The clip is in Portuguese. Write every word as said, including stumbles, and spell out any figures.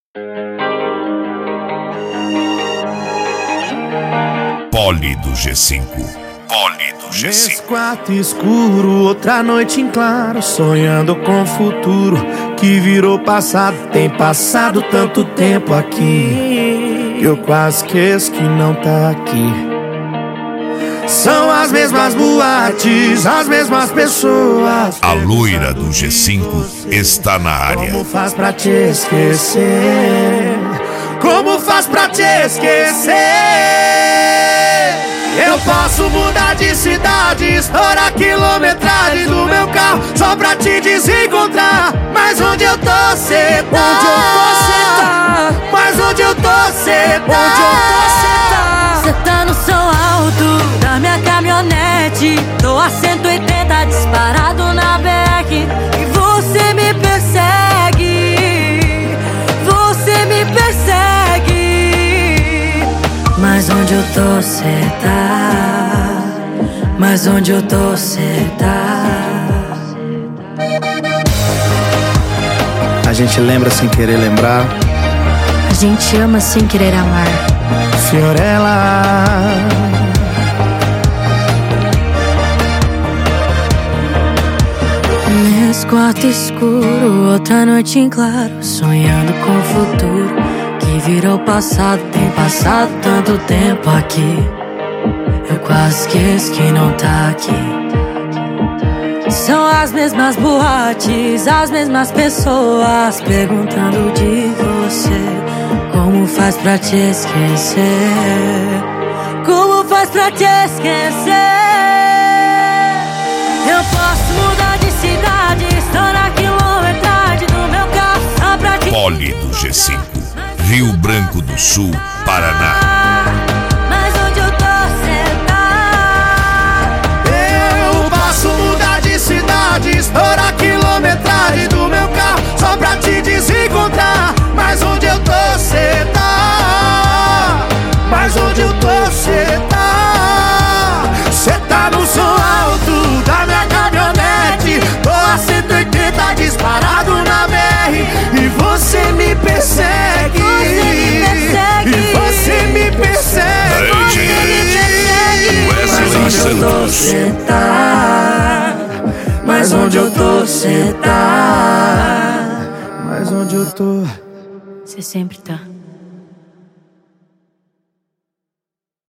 Poli do G cinco. Poli do G cinco. Nesse quarto escuro, outra noite em claro, sonhando com o futuro que virou passado. Tem passado tanto tempo aqui, eu quase esqueço que não tá aqui. São as mesmas boates, as mesmas pessoas. A loira do G cinco está na área. Como faz pra te esquecer? Como faz pra te esquecer? Eu posso mudar de cidade, estourar a quilometragem do meu carro só pra te desencontrar. Mas onde eu tô, cê tá? Onde eu tô, cê tá? Mas onde eu tô, cê tá? Onde eu tô, cê tá? Cê tá no som alto da minha caminhonete, tô a cento e oitenta disparado na B R e você me persegue, você me persegue. Mas onde eu tô, cê tá? Mas onde eu tô, cê tá? A gente lembra sem querer lembrar, A gente ama sem querer amar. Fiorella. Nesse quarto escuro, outra noite em claro, sonhando com o futuro que virou passado. Tem passado tanto tempo aqui, eu quase esqueço que não tá aqui. São as mesmas boates, as mesmas pessoas perguntando de você. Como faz pra te esquecer? Como faz pra te esquecer? Eu posso mudar de cidade, estourar a quilometragem do meu carro só pra te... Poli do G cinco. Rio Branco do Sul, Paraná. Mas onde eu tô, cê tá? Eu posso mudar de cidade, estourar a quilometragem do meu carro só pra te desencontrar. Mas onde eu tô, cê tá? Mas onde eu tô, cê tá? Cê tá no som alto da minha caminhonete, tô a cento e oitenta disparado na B R e você me persegue. E você me persegue. Wesley Santos. Cê tá? Mas onde eu tô, cê tá? Mas onde eu tô? Cê sempre tá.